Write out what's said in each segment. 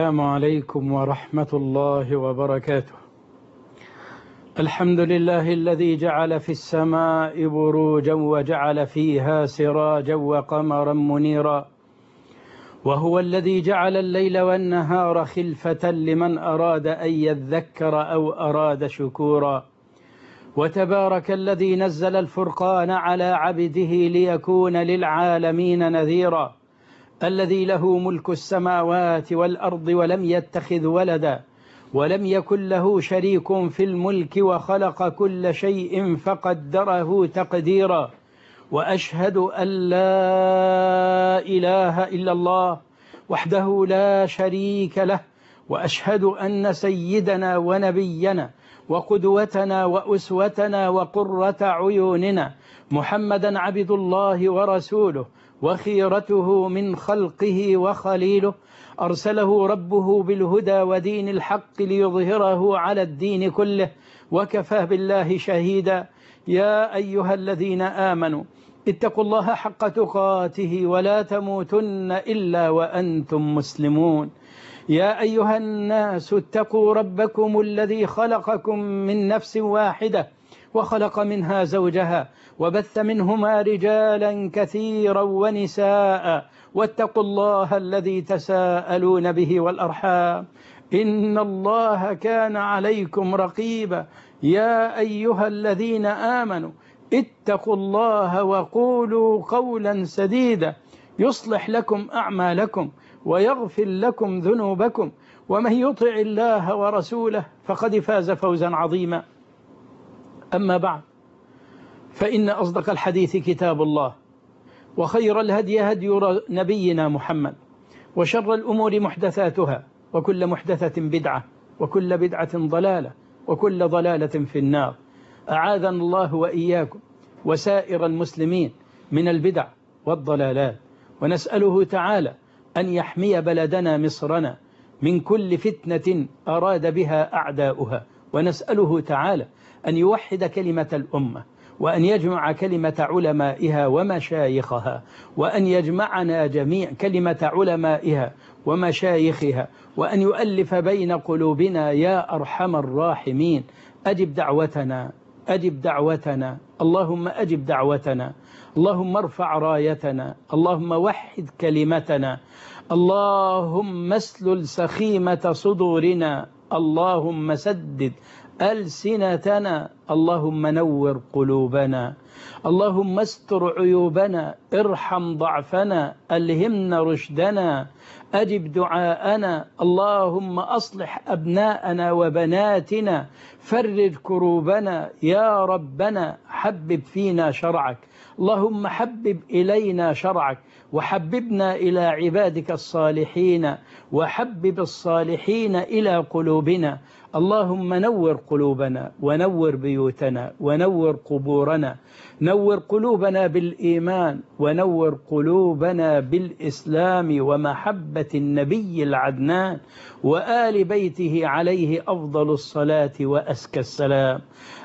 السلام عليكم ورحمة الله وبركاته. الحمد لله الذي جعل في السماء بروجا وجعل فيها سراجا وقمرا منيرا، وهو الذي جعل الليل والنهار خلفة لمن أراد أن يذكر أو أراد شكورا. وتبارك الذي نزل الفرقان على عبده ليكون للعالمين نذيرا، الذي له ملك السماوات والأرض ولم يتخذ ولدا ولم يكن له شريك في الملك وخلق كل شيء فقدره تقديرا. وأشهد أن لا إله إلا الله وحده لا شريك له، وأشهد أن سيدنا ونبينا وقدوتنا وأسوتنا وقرة عيوننا محمدا عبد الله ورسوله وخيرته من خلقه وخليله، أرسله ربه بالهدى ودين الحق ليظهره على الدين كله، وكفى بالله شهيدا. يا أيها الذين آمنوا اتقوا الله حق تقاته ولا تموتن إلا وأنتم مسلمون. يا أيها الناس اتقوا ربكم الذي خلقكم من نفس واحدة وخلق منها زوجها وبث منهما رجالا كثيرا ونساء، واتقوا الله الذي تساءلون به والأرحام إن الله كان عليكم رقيبا. يا أيها الذين آمنوا اتقوا الله وقولوا قولا سديدا يصلح لكم أعمالكم ويغفر لكم ذنوبكم، ومن يطع الله ورسوله فقد فاز فوزا عظيما. أما بعد، فإن أصدق الحديث كتاب الله، وخير الهدي هدي نبينا محمد، وشر الأمور محدثاتها، وكل محدثة بدعة، وكل بدعة ضلالة، وكل ضلالة في النار. أعاذنا الله وإياكم وسائر المسلمين من البدع والضلالات، ونسأله تعالى أن يحمي بلدنا مصرنا من كل فتنة أراد بها أعداؤها، ونسأله تعالى أن يوحد كلمة الأمة، وأن يجمع كلمة علمائها ومشايخها، وأن يجمعنا جميع كلمة علمائها ومشايخها، وأن يؤلف بين قلوبنا يا أرحم الراحمين. أجب دعوتنا، أجب دعوتنا، اللهم أجب دعوتنا، اللهم ارفع رايتنا، اللهم وحد كلمتنا، اللهم اسلل سخيمة صدورنا، اللهم سدد ألسنتنا، اللهم نور قلوبنا، اللهم استر عيوبنا، ارحم ضعفنا، ألهمنا رشدنا، أجب دعاءنا، اللهم أصلح أبناءنا وبناتنا، فرج كروبنا يا ربنا، حبب فينا شرعك، اللهم حبب إلينا شرعك، وحببنا إلى عبادك الصالحين، وحبب الصالحين إلى قلوبنا، اللهم نور قلوبنا ونور بيوتنا ونور قبورنا، نور قلوبنا بالإيمان، ونور قلوبنا بالإسلام ومحبة النبي العدنان وآل بيته عليه أفضل الصلاة وأزكى السلام.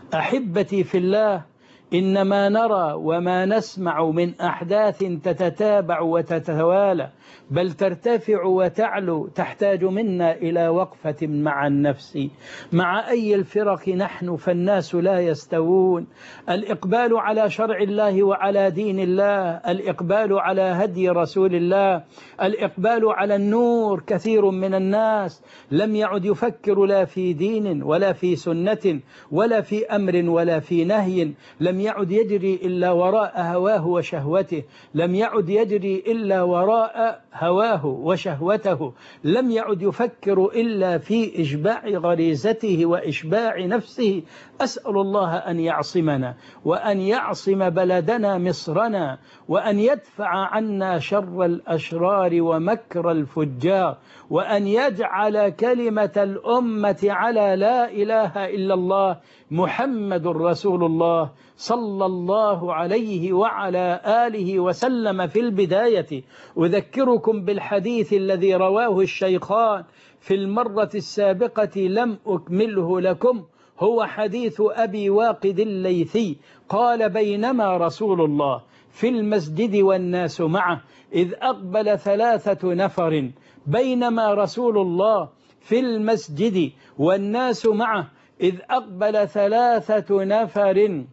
أحبتي في الله، إنما نرى وما نسمع من أحداث تتتابع وتتوالى، بل ترتفع وتعلو، تحتاج منا إلى وقفة مع النفس. مع أي الفرق نحن فالناس لا يستوون. الإقبال على شرع الله وعلى دين الله، الإقبال على هدي رسول الله، الإقبال على النور. كثير من الناس لم يعد يفكر لا في دين ولا في سنة ولا في أمر ولا في نهي، لم يعد يجري إلا وراء هواه وشهوته، لم يعد يجري إلا وراء هواه وشهوته، لم يعد يفكر إلا في إشباع غريزته وإشباع نفسه. أسأل الله أن يعصمنا، وأن يعصم بلدنا مصرنا، وأن يدفع عنا شر الأشرار ومكر الفجار، وأن يجعل كلمة الأمة على لا إله إلا الله محمد رسول الله صلى الله عليه وعلى آله وسلم. في البداية أذكركم بالحديث الذي رواه الشيخان في المرة السابقة لم أكمله لكم، هو حديث أبي واقد الليثي قال: بينما رسول الله في المسجد والناس معه، إذ أقبل 3 نفر بينما رسول الله في المسجد والناس معه، إذ أقبل 3 نفر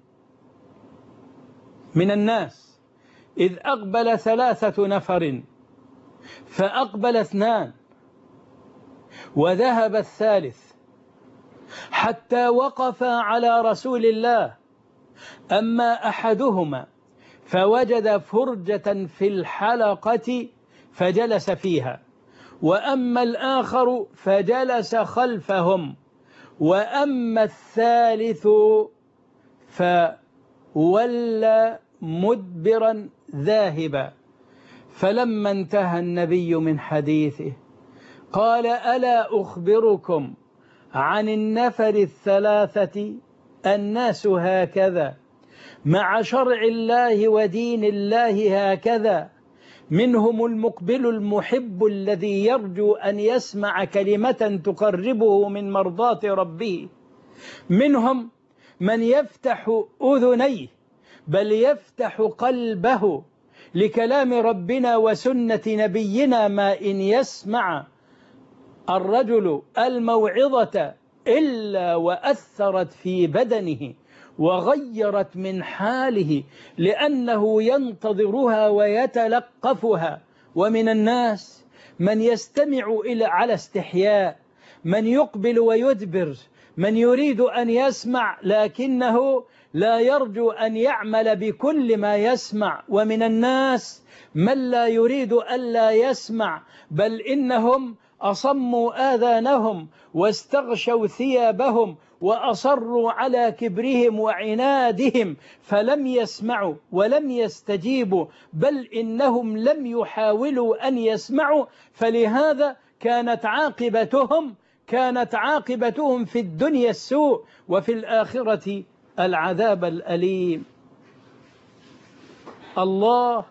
من الناس، إذ أقبل 3 نفر فأقبل 2 وذهب الثالث حتى وقف على رسول الله. أما أحدهما فوجد فرجة في الحلقة فجلس فيها، وأما الآخر فجلس خلفهم، وأما الثالث فولى مدبرا ذاهبا. فلما انتهى النبي من حديثه قال: ألا أخبركم عن النفر 3 الناس هكذا مع شرع الله ودين الله هكذا، منهم المقبل المحب الذي يرجو أن يسمع كلمة تقربه من مرضاة ربه، منهم من يفتح أذنيه بل يفتح قلبه لكلام ربنا وسنة نبينا، ما إن يسمع الرجل الموعظة إلا وأثرت في بدنه وغيرت من حاله لأنه ينتظرها ويتلقفها. ومن الناس من يستمع على استحياء، من يقبل ويدبر، من يريد أن يسمع لكنه لا يرجو أن يعمل بكل ما يسمع. ومن الناس من لا يريد ألا يسمع، بل إنهم أصموا آذانهم واستغشوا ثيابهم وأصروا على كبرهم وعنادهم فلم يسمعوا ولم يستجيبوا، بل إنهم لم يحاولوا أن يسمعوا. فلهذا كانت عاقبتهم في الدنيا السوء وفي الآخرة العذاب الأليم. الله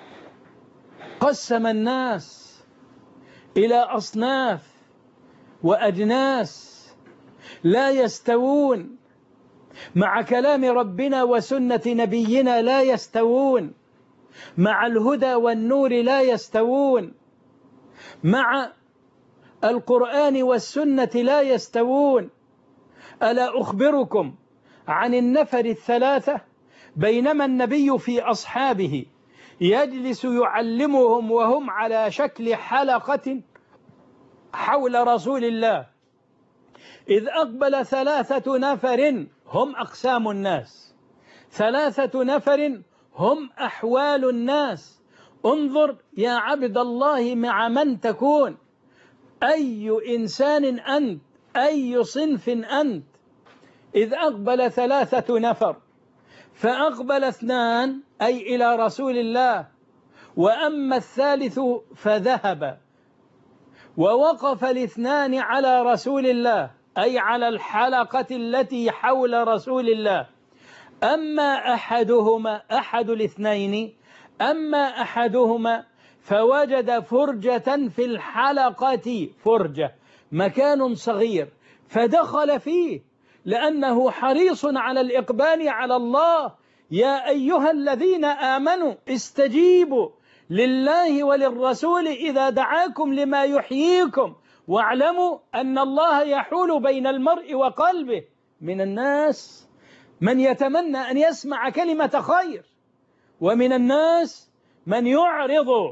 قسم الناس إلى أصناف وأجناس لا يستوون، مع كلام ربنا وسنة نبينا لا يستوون، مع الهدى والنور لا يستوون، مع القرآن والسنة لا يستوون. ألا أخبركم عن النفر 3 بينما النبي في أصحابه يجلس يعلمهم وهم على شكل حلقة حول رسول الله، إذ أقبل 3 نفر هم أقسام الناس، 3 نفر هم أحوال الناس. انظر يا عبد الله مع من تكون، أي إنسان أنت، أي صنف أنت. إذ أقبل 3 نفر فأقبل 2 أي إلى رسول الله، وأما الثالث فذهب، ووقف 2 على رسول الله أي على الحلقة التي حول رسول الله. أما أحد الاثنين، أما أحدهما فوجد فرجة في الحلقة، فرجة مكان صغير، فدخل فيه لأنه حريص على الإقبال على الله. يا أيها الذين آمنوا استجيبوا لله وللرسول إذا دعاكم لما يحييكم واعلموا أن الله يحول بين المرء وقلبه. من الناس من يتمنى أن يسمع كلمة خير، ومن الناس من يعرض.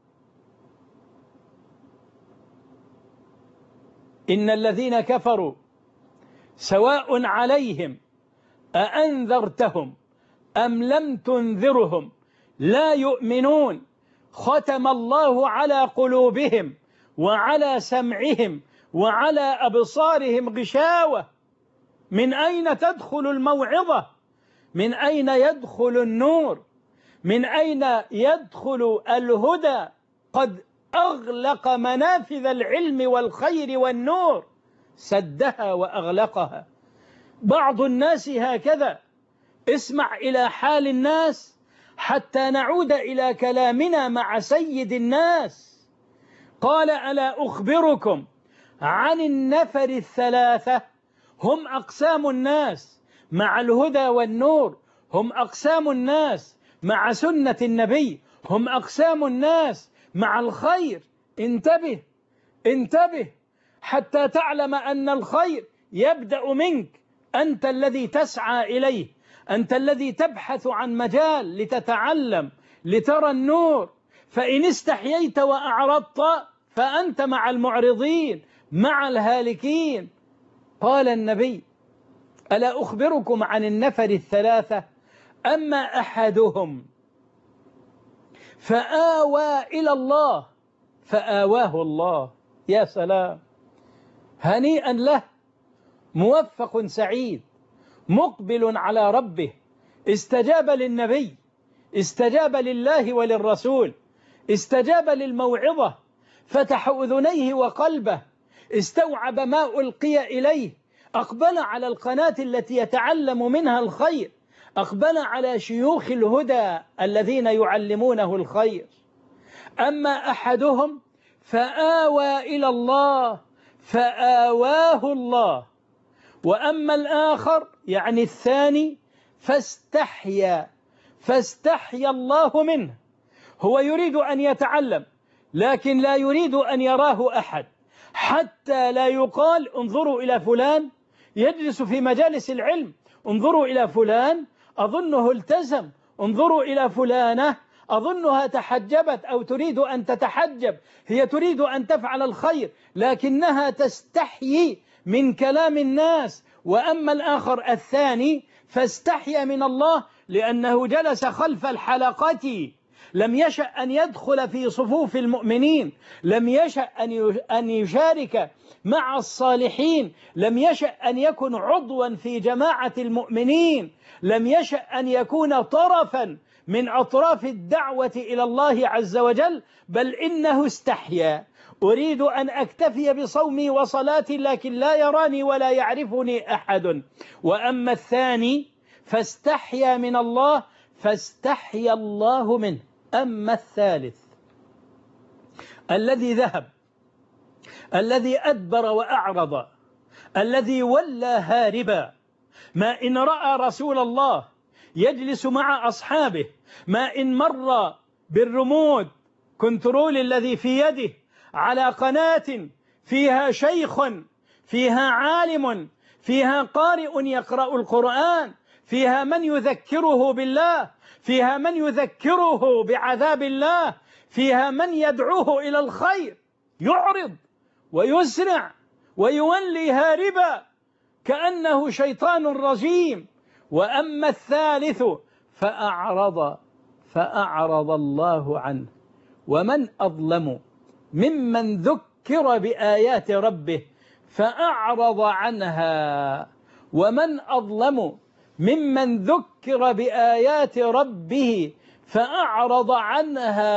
إن الذين كفروا سواء عليهم أأنذرتهم أم لم تنذرهم لا يؤمنون، ختم الله على قلوبهم وعلى سمعهم وعلى أبصارهم غشاوة. من أين تدخل الموعظة؟ من أين يدخل النور؟ من أين يدخل الهدى؟ قد أغلق منافذ العلم والخير والنور، سدها وأغلقها. بعض الناس هكذا. اسمع إلى حال الناس حتى نعود إلى كلامنا مع سيد الناس. قال: ألا أخبركم عن النفر 3 هم أقسام الناس، مع الهدى والنور هم أقسام الناس. مع سنة النبي، هم أقسام الناس مع الخير. انتبه انتبه حتى تعلم أن الخير يبدأ منك، أنت الذي تسعى إليه، أنت الذي تبحث عن مجال لتتعلم لترى النور. فإن استحييت وأعرضت فأنت مع المعرضين، مع الهالكين. قال النبي: ألا أخبركم عن النفر الثلاثة؟ أما أحدهم فآوى إلى الله فآواه الله. يا سلام، هنيئا له، موفق سعيد، مقبل على ربه، استجاب للنبي، استجاب لله وللرسول، استجاب للموعظة، فتح أذنيه وقلبه، استوعب ما ألقي إليه، أقبل على القناة التي يتعلم منها الخير، أقبل على شيوخ الهدى الذين يعلمونه الخير. أما أحدهم فآوى إلى الله فآواه الله، وأما الآخر يعني الثاني فاستحيا الله منه. هو يريد أن يتعلم لكن لا يريد أن يراه أحد، حتى لا يقال انظروا إلى فلان يجلس في مجالس العلم، انظروا إلى فلان أظنه التزم، انظروا إلى فلانة أظنها تحجبت أو تريد أن تتحجب، هي تريد أن تفعل الخير لكنها تستحيي من كلام الناس. وأما الآخر الثاني فاستحيا من الله لأنه جلس خلف الحلقة، لم يشأ أن يدخل في صفوف المؤمنين، لم يشأ أن يشارك مع الصالحين، لم يشأ أن يكون عضوا في جماعة المؤمنين، لم يشأ أن يكون طرفا من أطراف الدعوة إلى الله عز وجل، بل إنه استحيا. أريد أن أكتفي بصومي وصلاتي لكن لا يراني ولا يعرفني أحد. وأما الثاني فاستحيا من الله فاستحيا الله منه. أما الثالث الذي ذهب، الذي أدبر وأعرض، الذي ولى هاربا، ما إن رأى رسول الله يجلس مع أصحابه، ما إن مر بالرمود كنترول الذي في يده على قناة فيها شيخ، فيها عالم، فيها قارئ يقرأ القرآن، فيها من يذكره بالله، فيها من يذكره بعذاب الله، فيها من يدعوه إلى الخير، يعرض ويسرع ويولي هاربا كأنه شيطان رجيم. وأما الثالث فأعرض الله عنه. ومن أظلم ممن ذكر بآيات ربه فأعرض عنها، ومن أظلم ممن ذكر بآيات ربه فأعرض عنها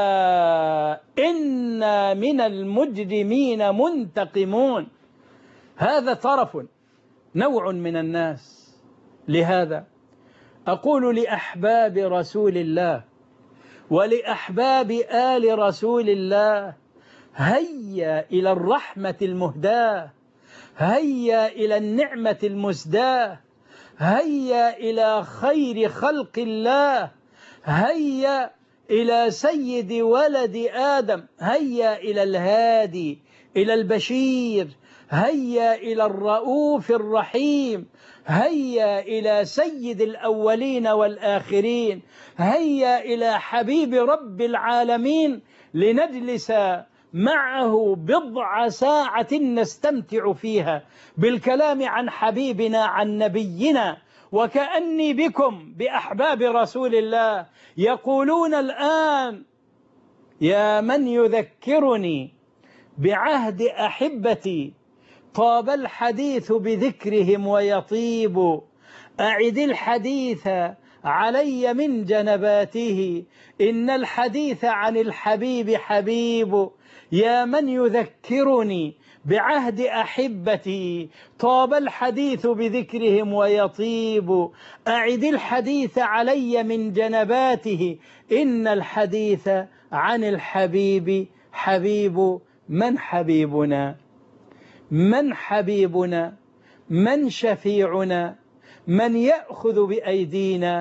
إنا من المجرمين منتقمون. هذا طرف، نوع من الناس. لهذا أقول لأحباب رسول الله ولأحباب آل رسول الله: هيا إلى الرحمة المهداة، هيا إلى النعمة المسداة، هيا إلى خير خلق الله، هيا إلى سيد ولد آدم، هيا إلى الهادي، إلى البشير، هيا إلى الرؤوف الرحيم، هيا إلى سيد الأولين والآخرين، هيا إلى حبيب رب العالمين لنجلس معه بضع ساعة نستمتع فيها بالكلام عن حبيبنا عن نبينا. وكأني بكم بأحباب رسول الله يقولون الآن: يا من يذكرني بعهد أحبتي طاب الحديث بذكرهم ويطيب، أعد الحديث علي من جنباته إن الحديث عن الحبيب حبيب. يا من يذكرني بعهد أحبتي طاب الحديث بذكرهم ويطيب، أعد الحديث علي من جنباته إن الحديث عن الحبيب حبيب. من حبيبنا؟ من حبيبنا؟ من شفيعنا؟ من يأخذ بأيدينا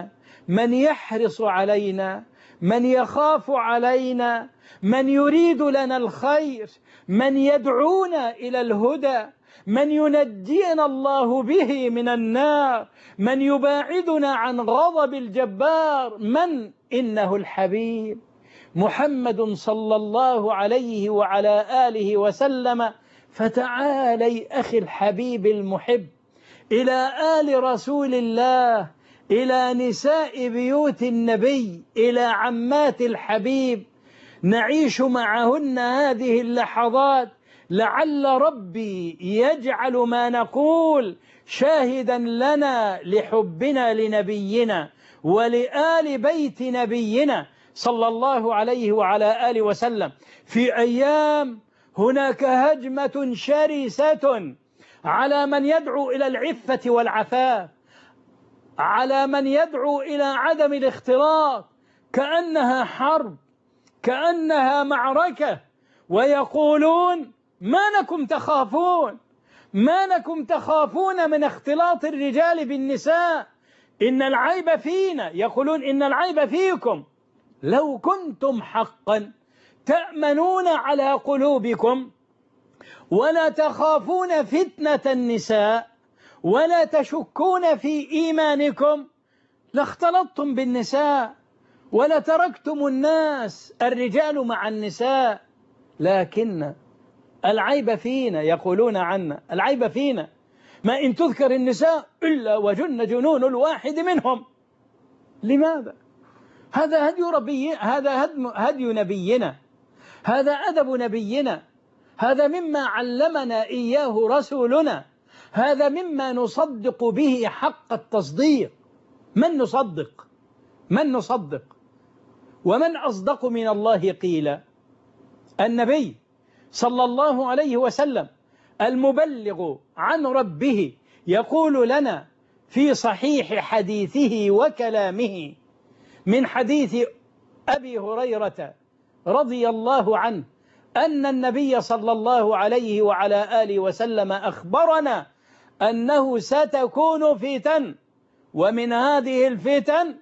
من يحرص علينا، من يخاف علينا، من يريد لنا الخير، من يدعونا إلى الهدى، من ينجينا الله به من النار، من يباعدنا عن غضب الجبار، من إنه الحبيب محمد صلى الله عليه وعلى آله وسلم. فتعالي أخي الحبيب المحب إلى آل رسول الله، إلى نساء بيوت النبي، إلى عمات الحبيب، نعيش معهن هذه اللحظات، لعل ربي يجعل ما نقول شاهدا لنا لحبنا لنبينا ولآل بيت نبينا صلى الله عليه وعلى آله وسلم. في أيام هناك هجمة شرسة على من يدعو إلى العفة والعفاف، على من يدعو إلى عدم الاختلاط، كأنها حرب، كأنها معركة، ويقولون ما لكم تخافون، ما لكم تخافون من اختلاط الرجال بالنساء، إن العيب فينا، يقولون إن العيب فيكم، لو كنتم حقا تأمنون على قلوبكم ولا تخافون فتنة النساء ولا تشكون في إيمانكم لاختلطتم بالنساء ولتركتم الناس الرجال مع النساء. لكن العيب فينا، يقولون عنا العيب فينا، ما إن تذكر النساء إلا وجن جنون الواحد منهم. لماذا؟ هذا هدي ربي، هذا هدي نبينا، هذا أدب نبينا، هذا مما علمنا إياه رسولنا، هذا مما نصدق به حق التصديق. من نصدق؟ من نصدق؟ ومن أصدق من الله قيلا؟ النبي صلى الله عليه وسلم المبلغ عن ربه يقول لنا في صحيح حديثه وكلامه من حديث أبي هريرة رضي الله عنه أن النبي صلى الله عليه وعلى آله وسلم أخبرنا أنه ستكون فتن، ومن هذه الفتن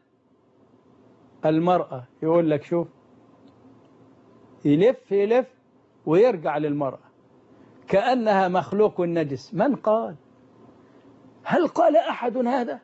المرأة. يقول لك شوف، يلف يلف ويرجع للمرأة كأنها مخلوق نجس. من قال؟ هل قال أحد هذا؟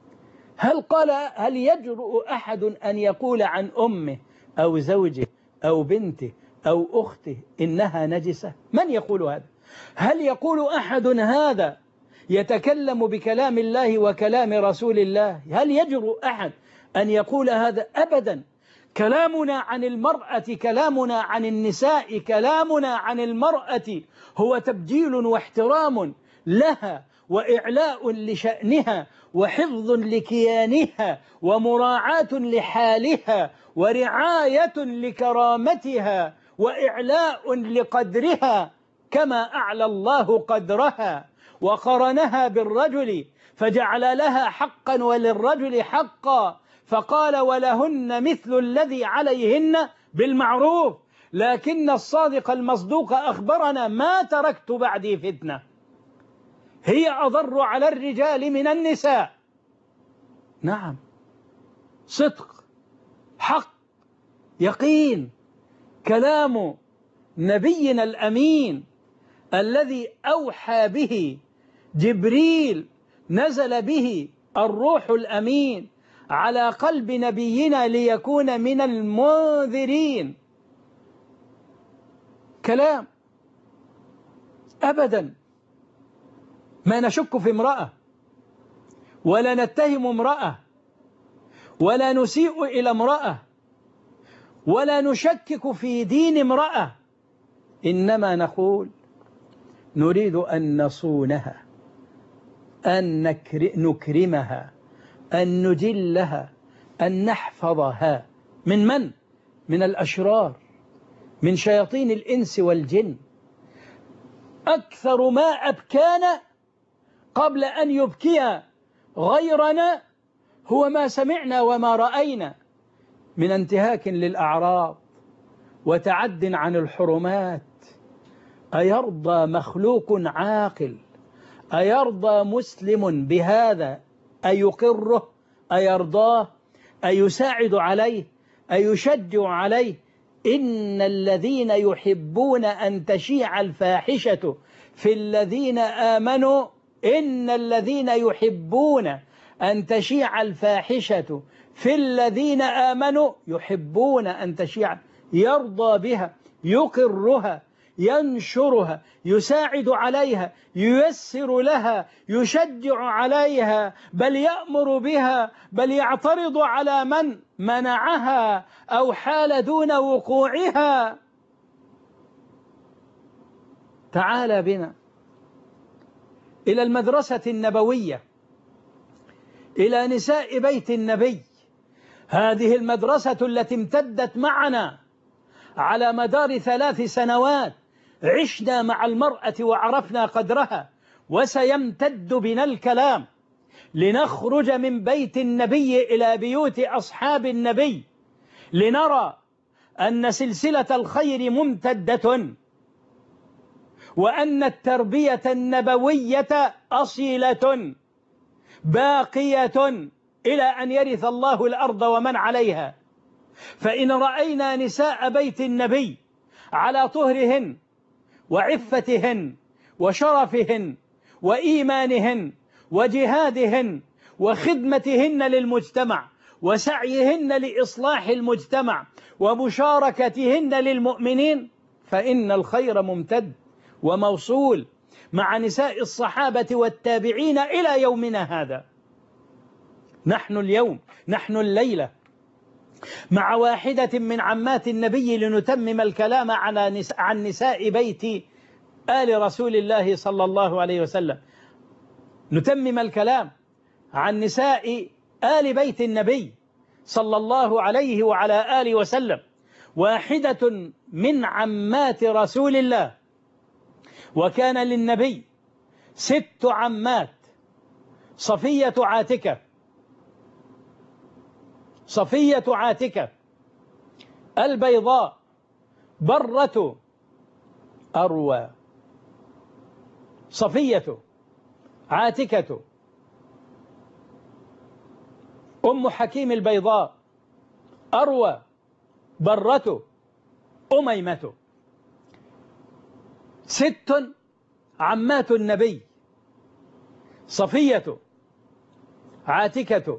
هل يجرؤ أحد أن يقول عن أمه أو زوجه أو بنته أو أخته إنها نجسة؟ من يقول هذا؟ هل يقول أحد هذا يتكلم بكلام الله وكلام رسول الله؟ هل يجرؤ أحد أن يقول هذا؟ أبدا. كلامنا عن المرأة، كلامنا عن النساء، كلامنا عن المرأة هو تبجيل واحترام لها وإعلاء لشأنها وحفظ لكيانها ومراعاة لحالها ورعاية لكرامتها وإعلاء لقدرها، كما أعلى الله قدرها وقرنها بالرجل فجعل لها حقا وللرجل حقا، فقال ولهن مثل الذي عليهن بالمعروف. لكن الصادق المصدوق أخبرنا ما تركت بعدي فتنة هي أضر على الرجال من النساء. نعم، صدق، حق، يقين، كلام نبينا الأمين الذي أوحى به جبريل، نزل به الروح الأمين على قلب نبينا ليكون من المنذرين. كلام أبدا ما نشك في امرأة ولا نتهم امرأة ولا نسيء إلى امرأة ولا نشكك في دين امرأة، إنما نقول نريد أن نصونها، أن نكرمها، أن نجلها، أن نحفظها من؟ من الأشرار، من شياطين الإنس والجن. أكثر ما أبكانا قبل أن يبكي غيرنا هو ما سمعنا وما رأينا من انتهاك للأعراض وتعد عن الحرمات. أيرضى مخلوق عاقل، أيرضى مسلم بهذا؟ أيقره؟ أيرضاه؟ أي يساعد عليه، أي يشجع عليه. إن الذين يحبون أن تشيع الفاحشة في الذين آمنوا، إن الذين يحبون أن تشيع الفاحشة في الذين آمنوا يحبون أن تشيع، يرضى بها، يقرها، ينشرها، يساعد عليها، ييسر لها، يشجع عليها، بل يأمر بها، بل يعترض على من منعها أو حال دون وقوعها. تعال بنا إلى المدرسة النبوية، إلى نساء بيت النبي. هذه المدرسة التي امتدت معنا على مدار 3 سنوات، عشنا مع المرأة وعرفنا قدرها، وسيمتد بنا الكلام لنخرج من بيت النبي إلى بيوت أصحاب النبي، لنرى أن سلسلة الخير ممتدة، وأن التربية النبوية أصيلة باقية إلى أن يرث الله الأرض ومن عليها. فإن رأينا نساء بيت النبي على طهرهن وعفتهن وشرفهن وإيمانهن وجهادهن وخدمتهن للمجتمع وسعيهن لإصلاح المجتمع ومشاركتهن للمؤمنين، فإن الخير ممتد وموصول مع نساء الصحابة والتابعين إلى يومنا هذا. نحن اليوم، نحن الليلة مع واحدة من عمات النبي لنتمم الكلام عن نساء بيت آل رسول الله صلى الله عليه وسلم، نتمم الكلام عن نساء آل بيت النبي صلى الله عليه وعلى آله وسلم. واحدة من عمات رسول الله، وكان للنبي 6 عمات: صفية عاتكة، صفية عاتكة، البيضاء، برة، أروى. صفية، عاتكة، أم حكيم البيضاء، أروى، برة، أميمة. 6 عمات النبي: صفية، عاتكة،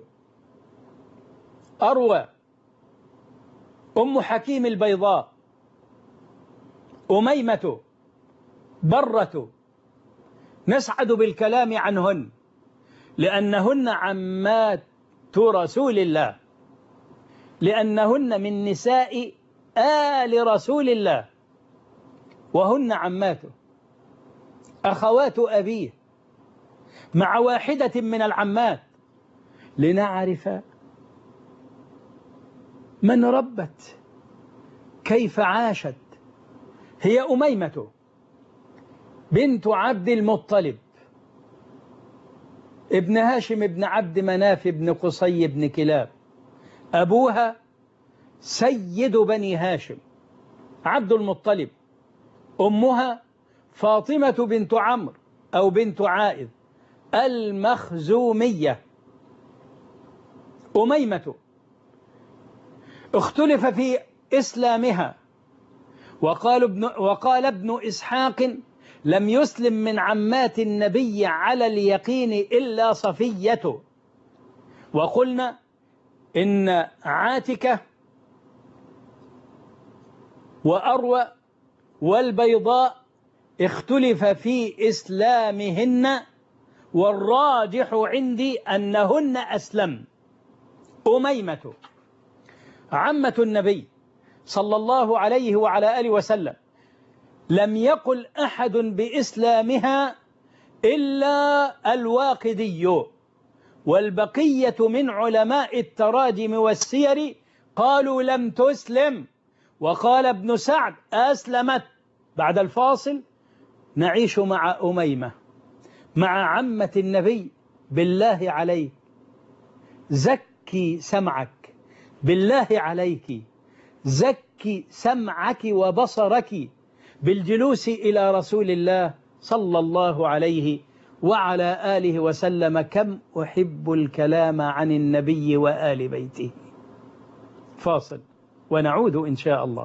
أروى، أم حكيم البيضاء، أميمة، برة. نسعد بالكلام عنهن لأنهن عمات رسول الله، لأنهن من نساء آل رسول الله، وهن عماته أخوات أبيه، مع واحدة من العمات لنعرف من ربت، كيف عاشت. هي أميمة بنت عبد المطلب ابن هاشم ابن عبد مناف ابن قصي ابن كلاب، أبوها سيد بني هاشم عبد المطلب، أمها فاطمة بنت عمرو أو بنت عائذ المخزومية. أميمة اختلف في إسلامها، وقال ابن إسحاق: لم يسلم من عمات النبي على اليقين إلا صفية. وقلنا إن عاتكة وأروى والبيضاء اختلف في إسلامهن، والراجح عندي أنهن أسلم. أميمة عمة النبي صلى الله عليه وعلى آله وسلم، لم يقل أحد بإسلامها إلا الواقدي، والبقية من علماء التراجم والسير قالوا لم تسلم. وقال ابن سعد: أسلمت. بعد الفاصل نعيش مع أميمة، مع عمة النبي. بالله عليك زكي سمعك، بالله عليك زكي سمعك وبصرك بالجلوس إلى رسول الله صلى الله عليه وعلى آله وسلم. كم أحب الكلام عن النبي وآل بيته، فاصل ونعود إن شاء الله.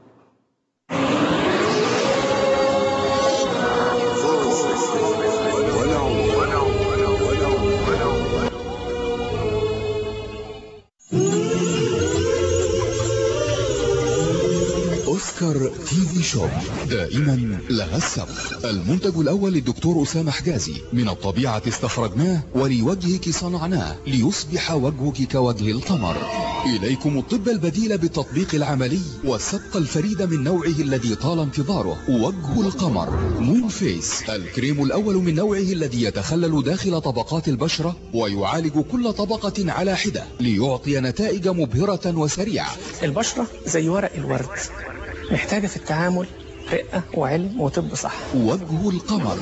أوسكار تي في شوب دائما لها السبق. المنتج الأول للدكتور أسامة حجازي، من الطبيعة استخرجناه ولوجهك صنعناه ليصبح وجهك كوجه القمر. إليكم الطب البديل بالتطبيق العملي والسبق الفريد من نوعه الذي طال انتظاره، وجه القمر مون فيس، الكريم الأول من نوعه الذي يتخلل داخل طبقات البشرة ويعالج كل طبقة على حدة ليعطي نتائج مبهرة وسريعة. البشرة زي ورق الورد، محتاجة في التعامل رقة وعلم وطب صح. وجه القمر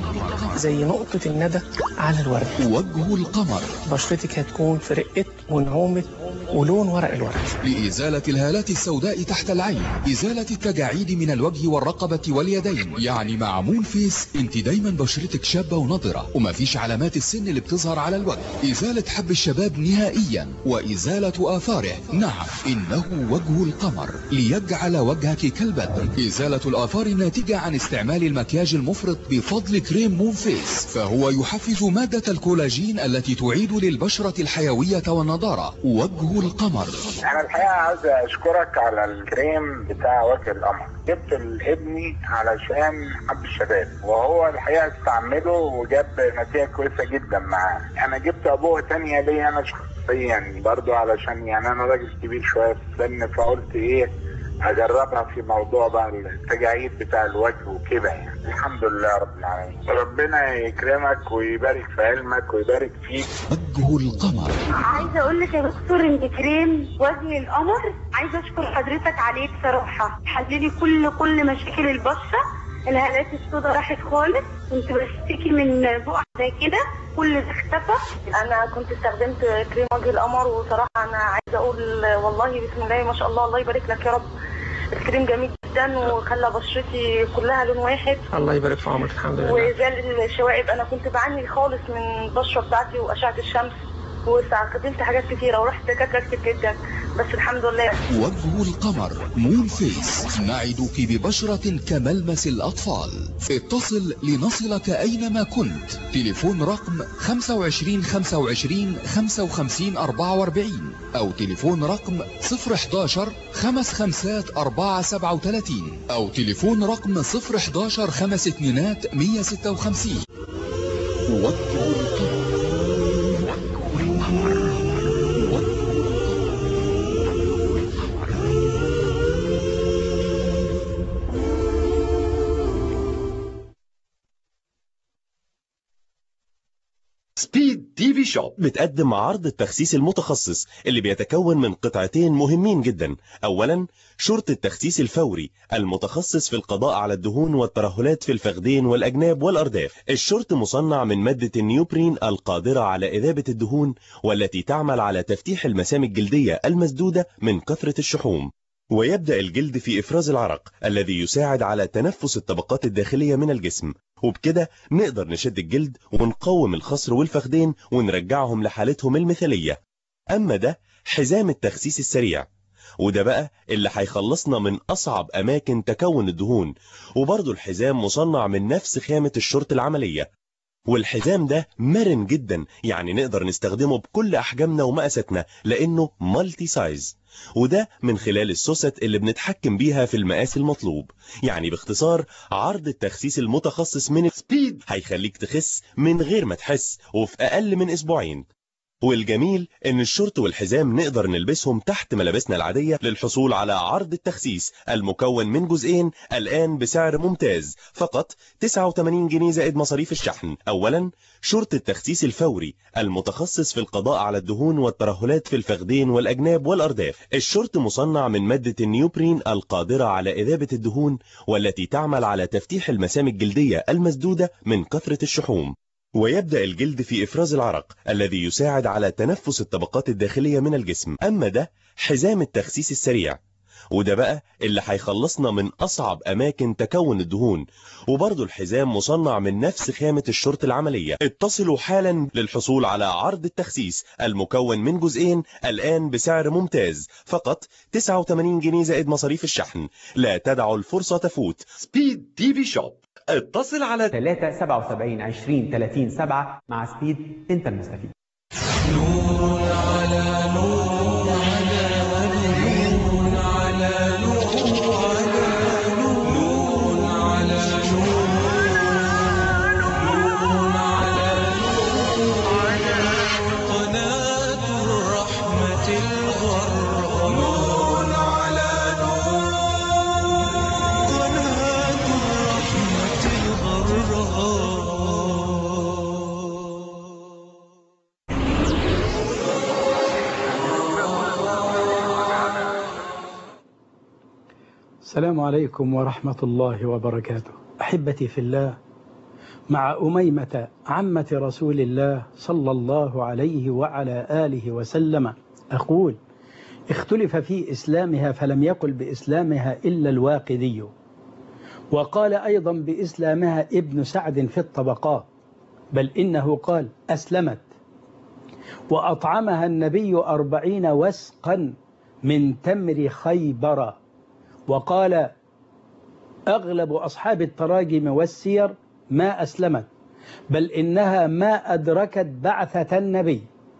زي نقطة الندى على الورد. وجه القمر بشرتك هتكون في رقة ونعومة ولون ورق الورد. لإزالة الهالات السوداء تحت العين، إزالة التجاعيد من الوجه والرقبة واليدين. يعني مع مون فيس انت دايما بشرتك شابة ونضرة ومفيش علامات السن اللي بتظهر على الوجه. إزالة حب الشباب نهائيا وإزالة آثاره. نعم، إنه وجه القمر ليجعل وجهك كالبدر. إزالة الآثار الناتجة عن استعمال المكياج المفرط بفضل كريم مون فيس، فهو يحفز مادة الكولاجين التي تعيد للبشرة الحيوية والنضارة. وجه القمر. أنا الحقيقة عايز أشكرك على الكريم بتاع وجه القمر. جبت لابني علشان حب الشباب، وهو الحقيقة استعمله وجاب نتيجة كويسة جدا معاه. أنا جبت أبوه تانية ليا أنا شخصيا برضو، علشان يعني أنا راجل كبير شوية في السن، فقلت إيه اجربها في موضوع بقى التجاعيد بتاع الوجه وكده. يعني الحمد لله رب العالمين، ربنا يكرمك ويبارك في علمك ويبارك فيك. وجه القمر. عايزه اقول لك يا دكتور ان كريم وجه القمر عايزه اشكر حضرتك عليه بصراحه، حللي كل مشاكل البشره. الهالات السوداء راحت خالص، كنت بشتكي من بقع زي كده، كل ده اختفى. انا كنت استخدمت كريم وجه القمر، وصراحه انا عايزه اقول والله بسم الله ما شاء الله، الله يبارك لك يا رب. الكريم جميل جدا وخلى بشرتي كلها لون واحد. الله يبارك في عمرك. الحمد لله. وزال الشوائب، انا كنت بعاني خالص من البشره بتاعتي واشعه الشمس، واستخدمت حاجات كتيره ورحت دكاتره كتير جدا، بس الحمد لله. وجه القمر مون فيس، نعدك ببشرة كملمس الأطفال. اتصل لنصلك أينما كنت. تليفون رقم 25 25 55 44 أو تليفون رقم 011 55 437 أو تليفون رقم 011 52 156. وجه القمر. سبيد تي في شوب بتقدم عرض التخسيس المتخصص اللي بيتكون من قطعتين مهمين جدا. اولا، شرط التخسيس الفوري المتخصص في القضاء على الدهون والترهلات في الفخذين والاجناب والارداف. الشرط مصنع من مادة النيوبرين القادرة على إذابة الدهون والتي تعمل على تفتيح المسام الجلدية المسدودة من كثرة الشحوم. ويبدأ الجلد في إفراز العرق الذي يساعد على تنفس الطبقات الداخلية من الجسم، وبكده نقدر نشد الجلد ونقوم الخصر والفخدين ونرجعهم لحالتهم المثالية. أما ده حزام التخسيس السريع، وده بقى اللي هيخلصنا من أصعب أماكن تكون الدهون. وبرضه الحزام مصنع من نفس خامة الشرط العملية، والحزام ده مرن جدا، يعني نقدر نستخدمه بكل أحجامنا ومقاساتنا لأنه مالتي سايز، وده من خلال السوست اللي بنتحكم بيها في المقاس المطلوب. يعني باختصار، عرض التخسيس المتخصص من سبيد هيخليك تخس من غير ما تحس وفي أقل من أسبوعين. والجميل ان الشورت والحزام نقدر نلبسهم تحت ملابسنا العادية للحصول على عرض التخسيس المكون من جزئين الآن بسعر ممتاز، فقط 89 جنيه زائد مصاريف الشحن. اولا، شورت التخسيس الفوري المتخصص في القضاء على الدهون والترهلات في الفخذين والاجناب والارداف. الشورت مصنع من مادة النيوبرين القادرة على إذابة الدهون والتي تعمل على تفتيح المسام الجلدية المسدودة من كثرة الشحوم. ويبدأ الجلد في إفراز العرق الذي يساعد على تنفس الطبقات الداخلية من الجسم. أما ده حزام التخسيس السريع، وده بقى اللي هيخلصنا من أصعب أماكن تكون الدهون. وبرضه الحزام مصنع من نفس خامة الشورت العملية. اتصلوا حالا للحصول على عرض التخسيس المكون من جزئين الآن بسعر ممتاز، فقط 89 جنيه زائد مصاريف الشحن. لا تدعوا الفرصة تفوت. سبيد تي في شوب. اتصل على 377 20 30 7. مع سبيد انت المستفيد. نور على نور على نور على نور على نور على قناة الرحمة الغراء. نور على نور قناة الرحمة الغراء. السلام عليكم ورحمة الله وبركاته. أحبتي في الله، مع أميمة عمة رسول الله صلى الله عليه وعلى آله وسلم أقول: اختلف في إسلامها فلم يقل بإسلامها إلا الواقدي، وقال أيضا بإسلامها ابن سعد في الطبقات، بل إنه قال: أسلمت وأطعمها النبي 40 وسقا من تمر خيبر. وقال أغلب أصحاب التراجم والسير ما أسلمت، بل إنها ما أدركت بعثة النبي.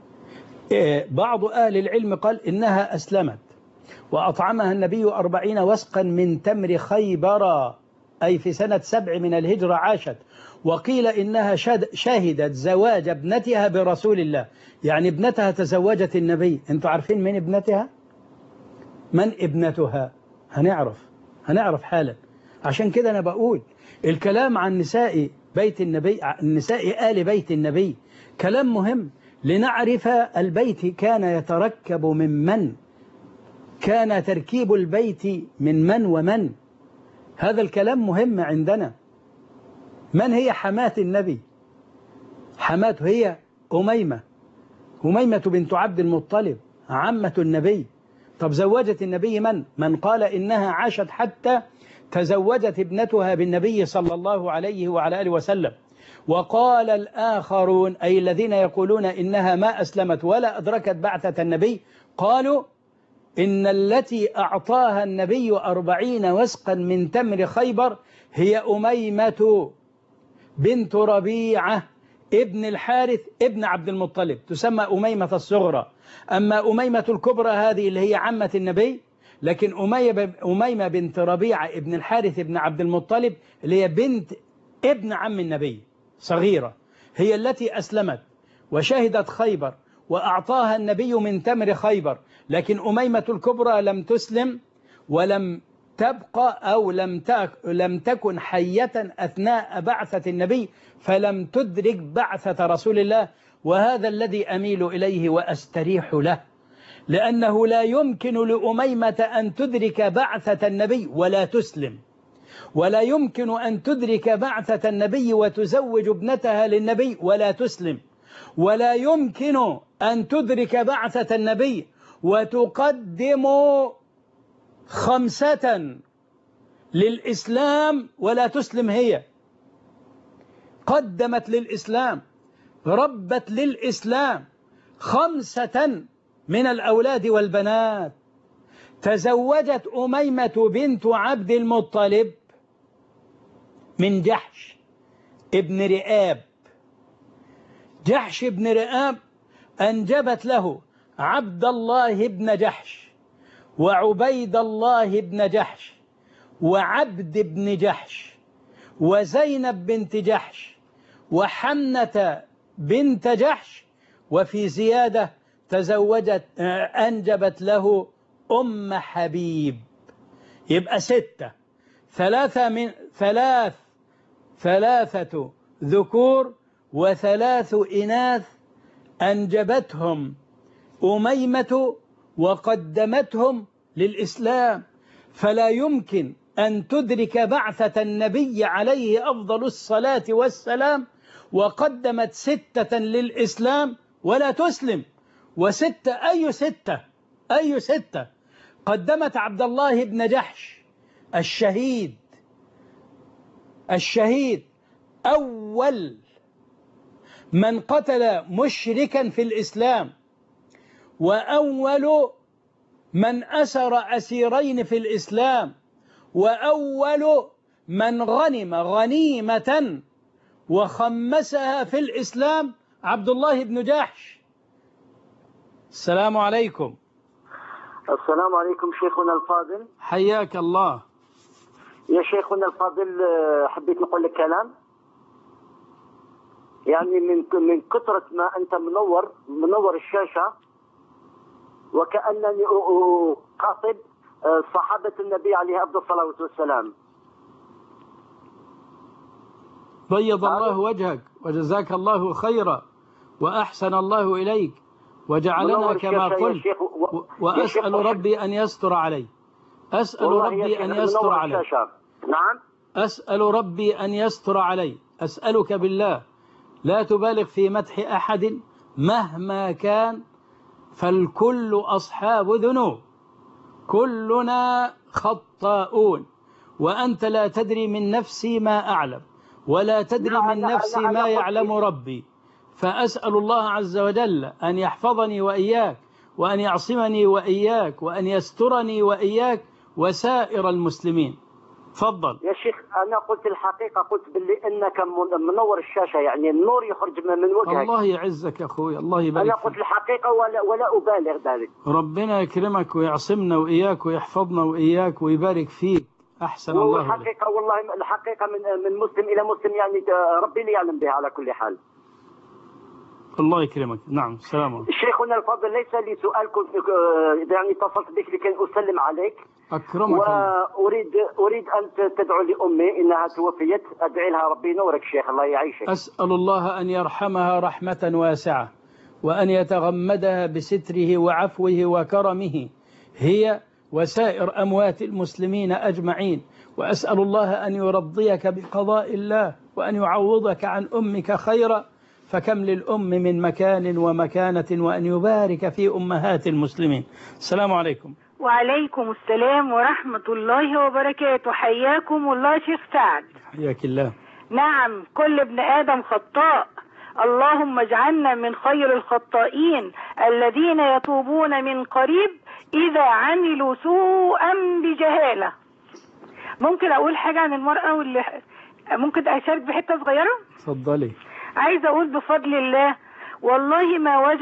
بعض أهل العلم قال إنها أسلمت وأطعمها النبي 40 وسقا من تمر خيبر، أي في سنة 7 من الهجرة عاشت. وقيل إنها شهدت زواج ابنتها برسول الله، يعني ابنتها تزوجت النبي. أنتوا عارفين من ابنتها؟ من ابنتها؟ هنعرف حالا. عشان كده أنا بقول الكلام عن نساء بيت النبي، نساء آل بيت النبي، كلام مهم لنعرف البيت كان يتركب من كان تركيب البيت من ومن. هذا الكلام مهم عندنا. من هي حماة النبي؟ حماته هي أميمة بنت عبد المطلب عمة النبي. طب زوجت النبي من قال إنها عاشت حتى تزوجت ابنتها بالنبي صلى الله عليه وعلى آله وسلم. وقال الآخرون، أي الذين يقولون إنها ما أسلمت ولا أدركت بعثة النبي، قالوا إن التي أعطاها النبي 40 وسقا من تمر خيبر هي أميمة بنت ربيعة ابن الحارث ابن عبد المطلب، تسمى أميمة الصغرى. أما أميمة الكبرى هذه اللي هي عمة النبي، لكن أميمة بنت ربيعة ابن الحارث ابن عبد المطلب اللي هي بنت ابن عم النبي صغيرة، هي التي أسلمت وشهدت خيبر وأعطاها النبي من تمر خيبر. لكن أميمة الكبرى لم تسلم ولم تبقى أو لم تكن حية أثناء بعثة النبي، فلم تدرك بعثة رسول الله. وهذا الذي أميل إليه وأستريح له، لأنه لا يمكن لأميمة أن تدرك بعثة النبي ولا تسلم، ولا يمكن أن تدرك بعثة النبي وتزوج ابنتها للنبي ولا تسلم، ولا يمكن أن تدرك بعثة النبي وتقدم 5 للإسلام ولا تسلم. هي قدمت للإسلام، ربت للإسلام 5 من الأولاد والبنات. تزوجت أميمة بنت عبد المطلب من جحش ابن رئاب. جحش ابن رئاب أنجبت له عبد الله بن جحش وعبيد الله بن جحش وعبد بن جحش وزينب بنت جحش وحمنة بنت جحش، وفي زيادة أنجبت له أم حبيب. يبقى 6، 3 ذكور و3 إناث أنجبتهم أميمة وقدمتهم للإسلام. فلا يمكن أن تدرك بعثة النبي عليه أفضل الصلاة والسلام وقدمت 6 للإسلام ولا تسلم. 6 أي 6؟ قدمت عبد الله بن جحش الشهيد أول من قتل مشركا في الإسلام، وأول من أسر أسيرين في الإسلام، وأول من غنم غنيمة وخمسها في الإسلام عبد الله بن جحش. السلام عليكم. السلام عليكم شيخنا الفاضل. حياك الله يا شيخنا الفاضل، حبيت نقول لك كلام. يعني من كثرة ما أنت منور الشاشة، وكأنني أخاطب صحابة النبي عليه أفضل الصلاة والسلام. بيض الله وجهك وجزاك الله خيرا وأحسن الله إليك وجعلنا كما قلت، وأسأل ربي أن يستر علي. أسأل ربي أن يستر علي. نعم. أسأل ربي أن يستر علي. أسألك بالله لا تبالغ في مدح أحد مهما كان، فالكل أصحاب ذنوب، كلنا خطاؤون، وأنت لا تدري من نفسي ما أعلم، ولا تدري من نفسي ما يعلم ربي. فأسأل الله عز وجل أن يحفظني وإياك، وأن يعصمني وإياك، وأن يسترني وإياك وسائر المسلمين. تفضل يا شيخ. أنا قلت الحقيقة، قلت باللي أنك منور الشاشة، يعني النور يخرج من وجهك. الله يعزك يا أخوي، الله يبارك فيك. أنا قلت الحقيقة ولا أبالغ ذلك. ربنا يكرمك ويعصمنا وإياك ويحفظنا وإياك ويبارك فيك. أحسن الله عليك. الحقيقة والله الحقيقة من مسلم إلى مسلم، يعني ربي اللي يعلم بها على كل حال. الله يكرمك. نعم. السلام عليكم. شيخنا الفاضل، ليس لي سؤال، كنت يعني اتصلت بك لكي أسلم عليك. أكرمك. وأريد أن تدعو لأمي إنها توفيت، أدعي لها ربي ينورك شيخ، الله يعيشك. أسأل الله أن يرحمها رحمة واسعة، وأن يتغمدها بستره وعفوه وكرمه، هي وسائر أموات المسلمين أجمعين. وأسأل الله أن يرضيك بقضاء الله، وأن يعوضك عن أمك خيرا، فكم للأم من مكان ومكانة، وأن يبارك في أمهات المسلمين. السلام عليكم. وعليكم السلام ورحمة الله وبركاته. حياكم الله شيخ سعد. حياك الله. نعم، كل ابن آدم خطاء، اللهم اجعلنا من خير الخطائين الذين يتوبون من قريب إذا عملوا سوءا بجهالة. ممكن أقول حاجة عن المرأة واللي ممكن أشارك بحتة صغيرة؟ تفضلي. عايزة أقول بفضل الله والله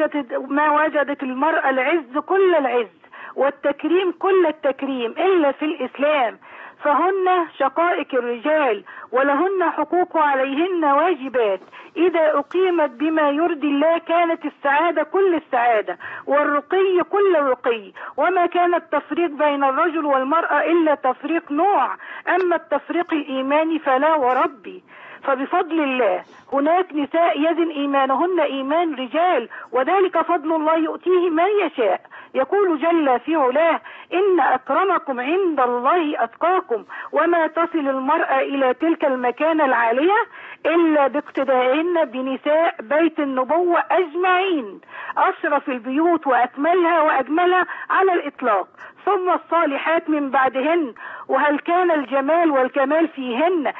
ما وجدت المرأة العز كل العز والتكريم كل التكريم إلا في الإسلام، فهن شقائق الرجال ولهن حقوق عليهن واجبات، إذا أقيمت بما يرضي الله كانت السعادة كل السعادة والرقي كل الرقي، وما كان التفريق بين الرجل والمرأة إلا تفريق نوع، أما التفريق الإيماني فلا وربي. فبفضل الله هناك نساء يزن إيمانهن إيمان رجال، وذلك فضل الله يؤتيه من يشاء. يقول جل في علاه إن أكرمكم عند الله أتقاكم، وما تصل المرأة إلى تلك المكانة العالية إلا باقتدائهن بنساء بيت النبوة أجمعين، أشرف البيوت وأكملها وأجملها على الإطلاق، ثم الصالحات من بعدهن. وهل كان الجمال والكمال فيهن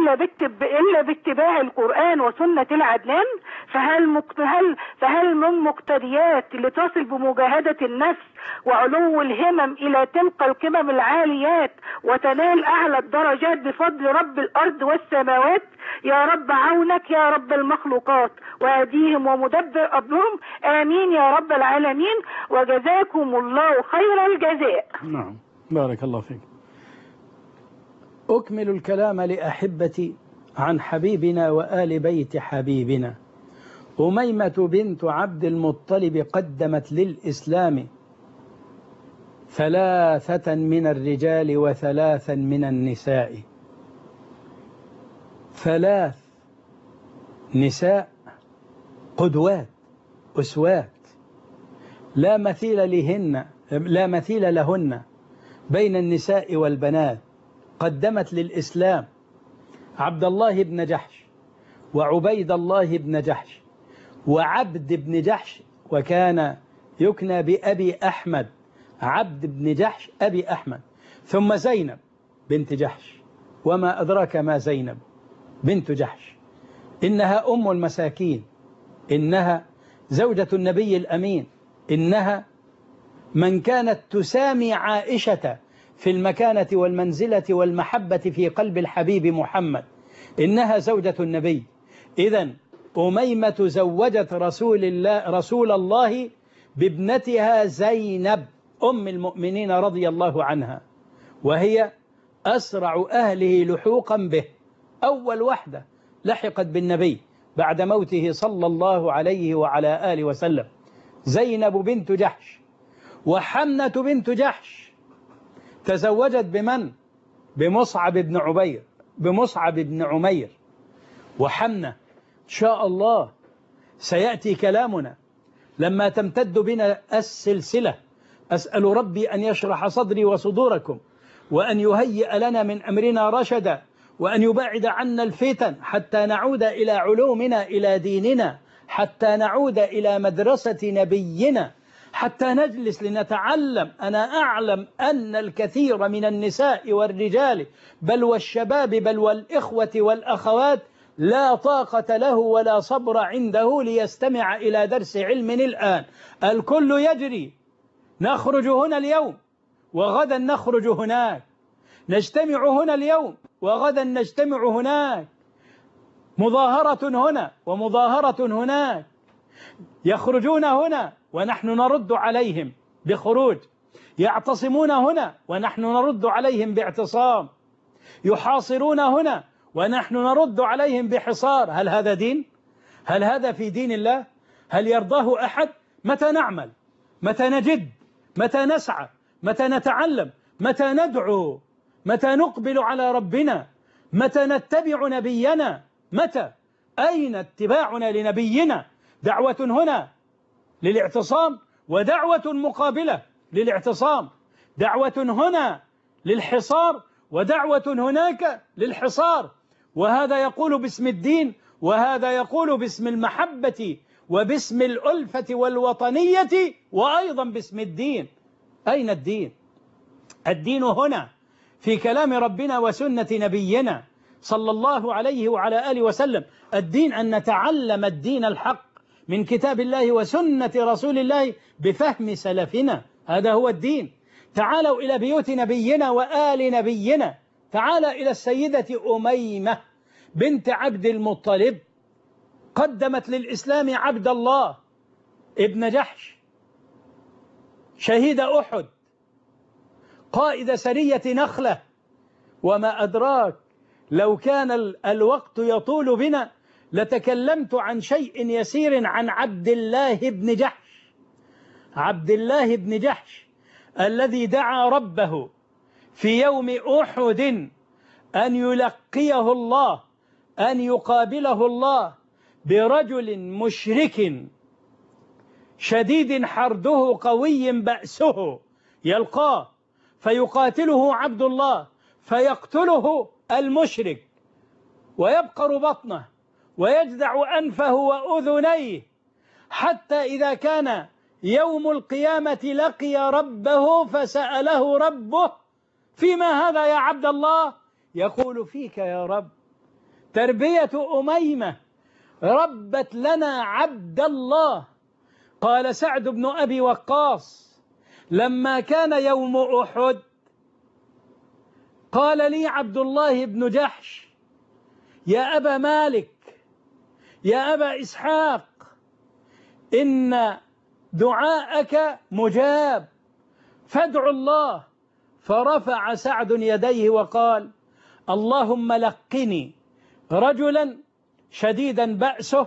إلا باتباع القرآن وسنة العدنان؟ فهل من مقتضيات لتصل بمجاهدة النفس وعلو الهمم إلى تلك القمم العاليات وتنال أعلى الدرجات بفضل رب الأرض والسماوات؟ يا رب عونك يا رب المخلوقات، وهديهم ومدبر أمرهم، آمين يا رب العالمين، وجزاكم الله خير الجزاء. نعم، بارك الله فيك. أكمل الكلام لأحبتي عن حبيبنا وآل بيت حبيبنا. أميمة بنت عبد المطلب قدمت للإسلام 3 من الرجال و3 من النساء. 3 نساء قدوات أسوات لا مثيل لهن بين النساء والبنات. قدمت للإسلام عبد الله بن جحش وعبيد الله بن جحش وعبد بن جحش، وكان يكنى بأبي أحمد عبد بن جحش أبي أحمد، ثم زينب بنت جحش. وما أدراك ما زينب بنت جحش؟ إنها أم المساكين، إنها زوجة النبي الأمين، إنها من كانت تسامي عائشة في المكانة والمنزلة والمحبة في قلب الحبيب محمد، إنها زوجة النبي. إذن أميمة زوجت رسول الله بابنتها زينب أم المؤمنين رضي الله عنها، وهي أسرع أهله لحوقا به، أول وحدة لحقت بالنبي بعد موته صلى الله عليه وعلى آله وسلم، زينب بنت جحش. وحمنة بنت جحش تزوجت بمن؟ بمصعب بن عمير. وحمنة إن شاء الله سيأتي كلامنا لما تمتد بنا السلسلة. أسأل ربي أن يشرح صدري وصدوركم، وأن يهيئ لنا من أمرنا رشدا، وأن يبعد عنا الفتن حتى نعود إلى علومنا، إلى ديننا، حتى نعود إلى مدرسة نبينا، حتى نجلس لنتعلم. أنا أعلم أن الكثير من النساء والرجال بل والشباب بل والإخوة والأخوات لا طاقة له ولا صبر عنده ليستمع إلى درس علم الآن. الكل يجري، نخرج هنا اليوم وغدا نخرج هناك، نجتمع هنا اليوم وغدا نجتمع هناك، مظاهرة هنا ومظاهرة هناك، يخرجون هنا ونحن نرد عليهم بخروج، يعتصمون هنا ونحن نرد عليهم باعتصام، يحاصرون هنا ونحن نرد عليهم بحصار. هل هذا دين؟ هل هذا في دين الله؟ هل يرضاه أحد؟ متى نعمل؟ متى نجد؟ متى نسعى؟ متى نتعلم؟ متى ندعو؟ متى نقبل على ربنا؟ متى نتبع نبينا؟ متى؟ أين اتباعنا لنبينا؟ دعوة هنا للاعتصام ودعوة مقابلة للاعتصام، دعوة هنا للحصار ودعوة هناك للحصار، وهذا يقول باسم الدين وهذا يقول باسم المحبة وباسم الألفة والوطنية وأيضا باسم الدين. أين الدين؟ الدين هنا في كلام ربنا وسنة نبينا صلى الله عليه وعلى آله وسلم. الدين أن نتعلم الدين الحق من كتاب الله وسنة رسول الله بفهم سلفنا، هذا هو الدين. تعالوا إلى بيوت نبينا وآل نبينا، تعال إلى السيدة أميمة بنت عبد المطلب، قدمت للإسلام عبد الله ابن جحش، شهيد أحد، قائد سرية نخلة. وما أدراك، لو كان الوقت يطول بنا لتكلمت عن شيء يسير عن عبد الله بن جحش. عبد الله بن جحش الذي دعا ربه في يوم أحد أن يلقيه الله، أن يقابله الله برجل مشرك شديد حرده قوي بأسه، يلقاه فيقاتله عبد الله فيقتله المشرك ويبقر بطنه ويجدع أنفه وأذنيه، حتى إذا كان يوم القيامة لقي ربه فسأله ربه: فيما هذا يا عبد الله؟ يقول: فيك يا رب. تربية أميمة ربت لنا عبد الله. قال سعد بن أبي وقاص: لما كان يوم أحد قال لي عبد الله بن جحش: يا أبا مالك، يا أبا إسحاق، إن دعاءك مجاب فادع الله. فرفع سعد يديه وقال: اللهم لقني رجلا شديدا بأسه،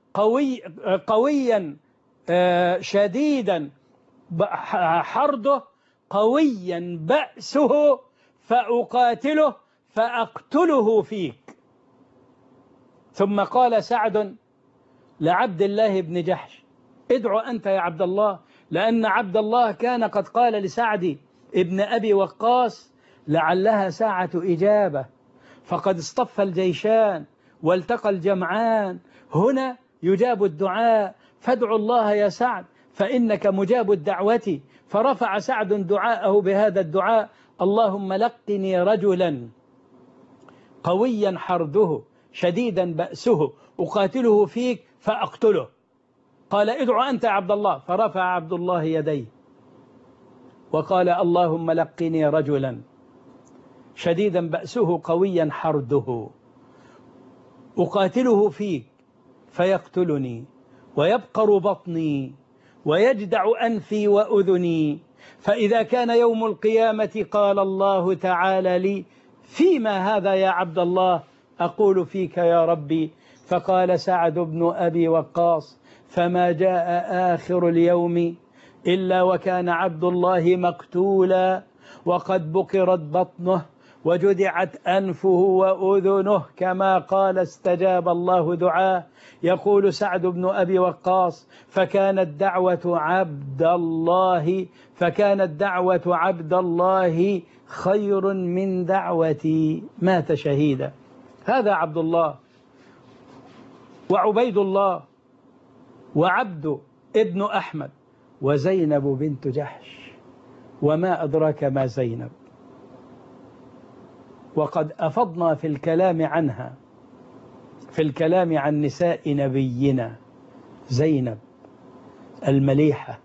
قويا شديدا حرده، قويا بأسه، فأقاتله فأقتله فيك. ثم قال سعد لعبد الله بن جحش: ادع أنت يا عبد الله، لأن عبد الله كان قد قال لسعد ابن أبي وقاص: لعلها ساعة إجابة، فقد اصطف الجيشان والتقى الجمعان، هنا يجاب الدعاء، فادعوا الله يا سعد. فإنك مجاب الدعوة. فرفع سعد دعاءه بهذا الدعاء: اللهم لقني رجلا قويا حرده شديدا بأسه أقاتله فيك فأقتله. قال: ادعو أنت يا عبد الله. فرفع عبد الله يديه وقال: اللهم لقني رجلا شديدا بأسه قويا حرده أقاتله فيك فيقتلني ويبقر بطني ويجدع أنفي وأذني، فإذا كان يوم القيامة قال الله تعالى لي: فيما هذا يا عبد الله؟ أقول: فيك يا ربي. فقال سعد بن أبي وقاص: فما جاء آخر اليوم إلا وكان عبد الله مقتولا وقد بقرت بطنه وجدعت أنفه وأذنه كما قال استجاب الله دعاه. يقول سعد بن أبي وقاص: فكانت دعوة عبد الله خير من دعوتي. مات شهيدا. هذا عبد الله وعبيد الله وعبد ابن أحمد وزينب بنت جحش. وما أدراك ما زينب. وقد أفضنا في الكلام عنها، في الكلام عن نساء نبينا. زينب المليحة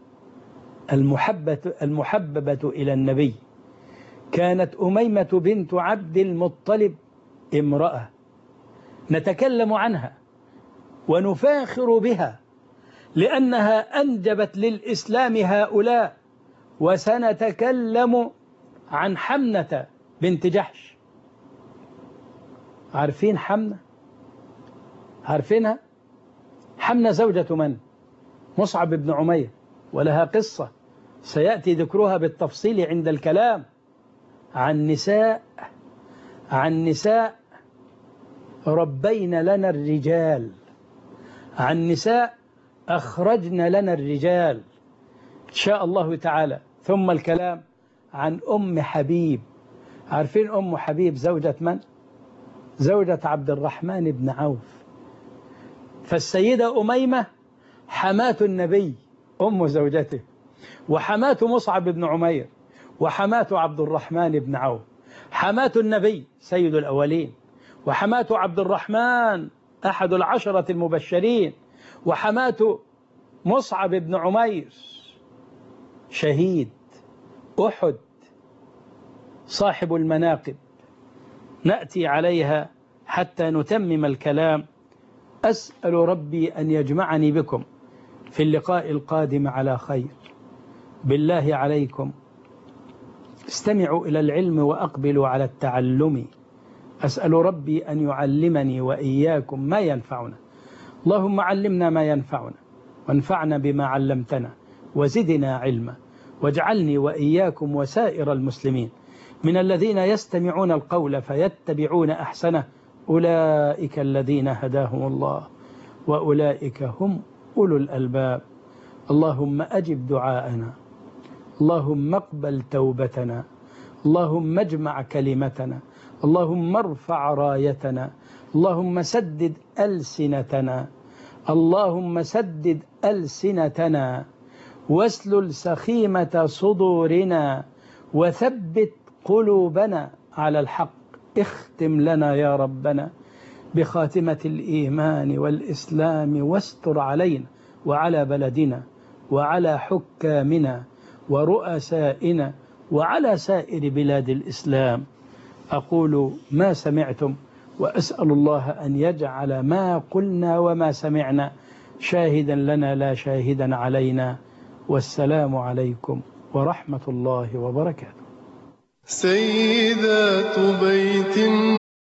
المحببة إلى النبي. كانت أميمة بنت عبد المطلب امرأة نتكلم عنها ونفاخر بها لأنها أنجبت للإسلام هؤلاء. وسنتكلم عن حمنة بنت جحش. عارفين حمنة؟ عارفينها؟ حمنة زوجة من؟ مصعب بن عمير، ولها قصة سيأتي ذكرها بالتفصيل عند الكلام عن نساء ربين لنا الرجال، عن نساء أخرجن لنا الرجال إن شاء الله تعالى. ثم الكلام عن أم حبيب. عارفين أم حبيب زوجة من؟ زوجة عبد الرحمن بن عوف. فالسيدة أميمة حماة النبي أم زوجته، وحماة مصعب بن عمير، وحماة عبد الرحمن بن عوف. حماة النبي سيد الأولين، وحماة عبد الرحمن أحد العشرة المبشرين، وحماة مصعب بن عمير شهيد أحد صاحب المناقب. نأتي عليها حتى نتمم الكلام. أسأل ربي أن يجمعني بكم في اللقاء القادم على خير. بالله عليكم استمعوا إلى العلم وأقبلوا على التعلم. أسأل ربي أن يعلمني وإياكم ما ينفعنا. اللهم علمنا ما ينفعنا وانفعنا بما علمتنا وزدنا علما، واجعلني وإياكم وسائر المسلمين من الذين يستمعون القول فيتبعون أحسنه. أولئك الذين هداهم الله وأولئك هم أولو الألباب. اللهم أجب دعاءنا، اللهم اقبل توبتنا، اللهم اجمع كلمتنا، اللهم ارفع رايتنا، اللهم سدد ألسنتنا، اللهم سدد ألسنتنا واسلل سخيمة صدورنا وثبت قلوبنا على الحق. اختم لنا يا ربنا بخاتمة الإيمان والإسلام، واستر علينا وعلى بلدنا وعلى حكامنا ورؤسائنا وعلى سائر بلاد الإسلام. أقول ما سمعتم، وأسأل الله أن يجعل ما قلنا وما سمعنا شاهدا لنا لا شاهدا علينا. والسلام عليكم ورحمة الله وبركاته. سيدات بين